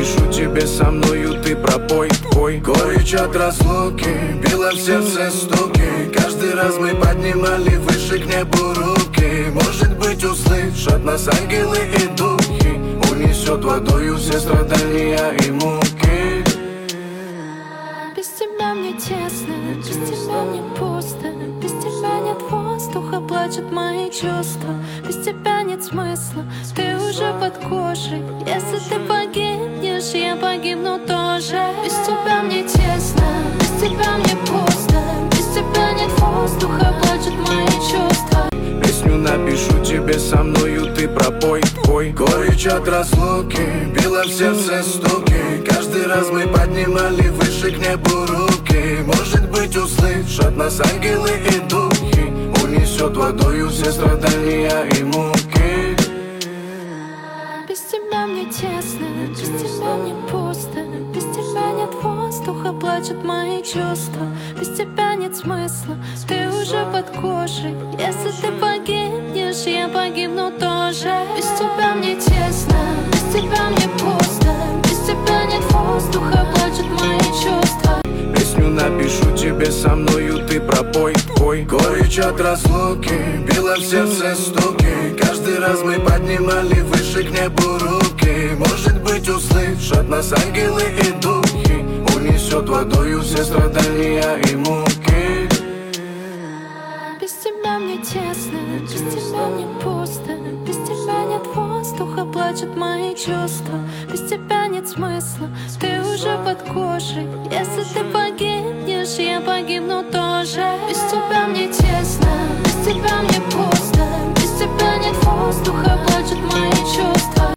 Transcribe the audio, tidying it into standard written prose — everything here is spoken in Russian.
напишу тебе, со мною ты пропой. Ой, горечь от разлуки била в сердце стуки. Каждый раз мы поднимали выше к небу руки. Может быть, услышат нас ангелы и духи, унесет водою все страдания и муки. Без тебя мне тесно, без тебя мне пусто. Без тебя нет воздуха, плачут мои чувства. Без тебя нет смысла, ты уже под кожей. Если ты погибнешь, я погибну тоже. Без тебя мне тесно, без тебя мне пусто. Без тебя нет воздуха, плачут мои чувства. Песню напишу тебе, со мною ты пропой. Ой, горечь от разлуки била в сердце стуки. Каждый раз мы поднимали выше к небу руки. Может быть, услышат нас ангелы и духи, унесет водою все страдания и муки. Без тебя мне тесно, без тебя мне пусто. Без тебя нет воздуха, плачут мои чувства. Без тебя нет смысла, ты уже под кожей. Если ты погибнешь, я погибну тоже. Без тебя мне тесно, без тебя мне пусто. Без тебя нет воздуха, плачут мои чувства. Песню напишу тебе, со мною ты пропой. Ой, горечь от разлуки била в сердце стуки. Каждый раз мы поднимали выше к небу руки. Может быть, услышат нас ангелы и духи, унесет водою все страдания и муки. Без тебя мне тесно, без тебя мне пусто. Без тебя нет воздуха, плачут мои чувства. Без тебя нет смысла, ты уже под кожей. Если ты погибнешь, я погибну тоже. Без тебя мне тесно, без тебя мне пусто. Без тебя нет воздуха, плачут мои чувства.